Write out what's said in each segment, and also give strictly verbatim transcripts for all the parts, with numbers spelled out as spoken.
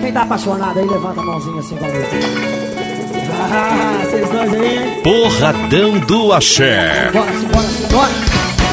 Quem tá apaixonado aí, levanta a mãozinha assim comigo. Ah, vocês dois aí, hein? Porradão do Axé. Bora, simbora, simbora.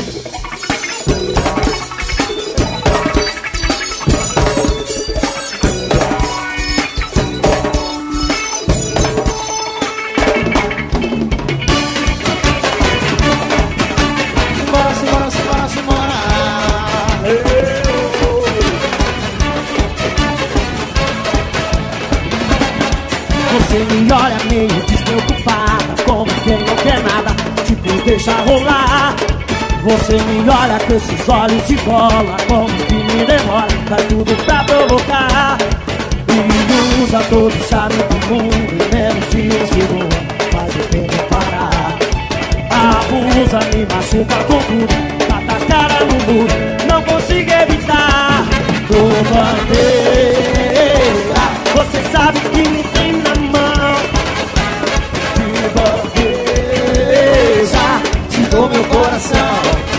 Você me olha meio despreocupada, como quem não quer nada, tipo deixa rolar. Você me olha com esses olhos de bola, como que me demora, faz tudo pra provocar. E usa todo o charme do mundo, menos de um segundo, faz o tempo parar. Abusa, me machuca com tudo, bata a cara no muro, não consigo evitar. Tô bandeira, você sabe que me tem na mão. De bandeja, te dou meu coração.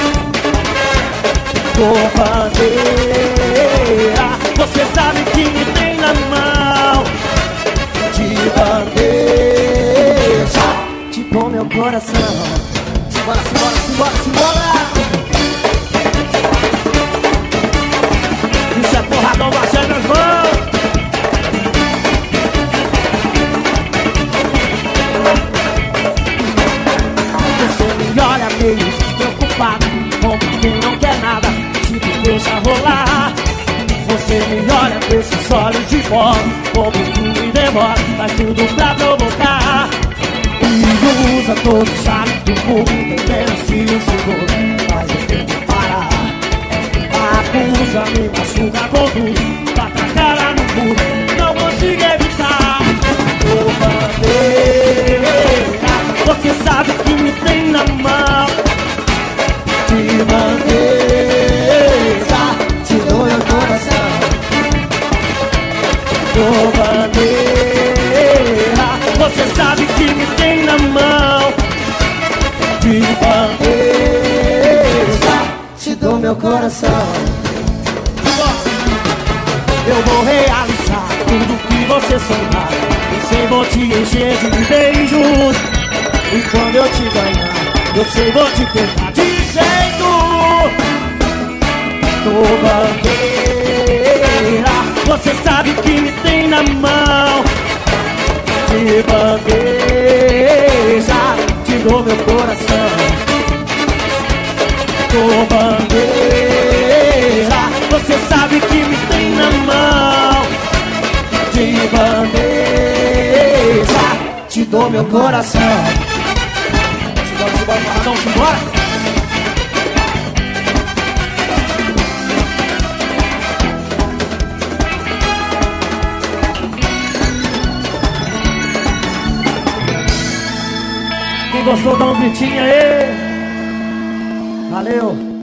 Tô bandeira, você sabe que me tem na mão. De bandeja, te dou meu coração. Simbora, simbora, simbora, simbora. Isso é porradão do Axé, meu irmão. Você me olha meio despreocupado, como quem não quer nada, tipo deixa rolar. Você me olha com esses olhos de bola, como que me demora, faz tudo pra provocar. E usa todo o charme do mundo, em menos de um segundo, faz o tempo parar. Acusa, me machuca com tudo, bata a cara no muro, não consigo evitar. Ô bandeira, você sabe que me tem na mão. De bandeja, te dou meu coração. Ô bandeira, você sabe que me tem na mão. De bandeja, te dou meu coração. Eu vou realizar tudo que você sonhar. Eu sei, vou te encher de beijos. E quando eu te ganhar, eu sei, vou te pegar de jeito. Tô bandeira, você sabe que me tem na mão. De bandeja, te dou meu coração. Tô bandeira, você sabe que me tem na mão. De bandeja, te dou meu coração. Simbora, simbora, paradão, simbora. Quem gostou, dá um gritinho aí. Valeu.